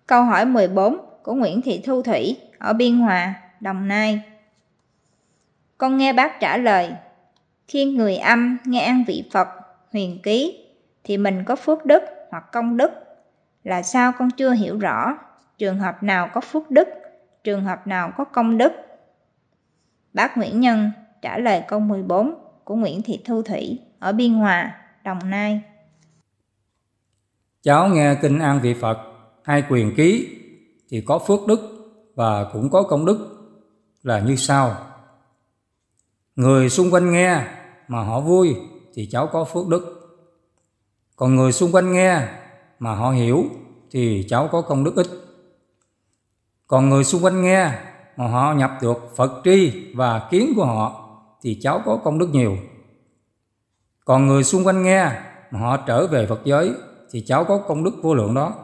Câu hỏi 14 của Nguyễn Thị Thu Thủy ở Biên Hòa, Đồng Nai. Con nghe bác trả lời, khi người âm nghe ăn vị Phật, huyền ký, thì mình có phước đức hoặc công đức. Là sao con chưa hiểu rõ, trường hợp nào có phước đức, trường hợp nào có công đức? Bác Nguyễn Nhân trả lời câu 14 của Nguyễn Thị Thu Thủy ở Biên Hòa, Đồng Nai. Cháu nghe kinh an vị Phật hay quyền ký thì có phước đức và cũng có công đức là như sau. Người xung quanh nghe mà họ vui thì cháu có phước đức. Còn người xung quanh nghe mà họ hiểu thì cháu có công đức ít. Còn người xung quanh nghe mà họ nhập được Phật tri và kiến của họ thì cháu có công đức nhiều. Còn người xung quanh nghe mà họ trở về Phật giới thì cháu có công đức vô lượng đó.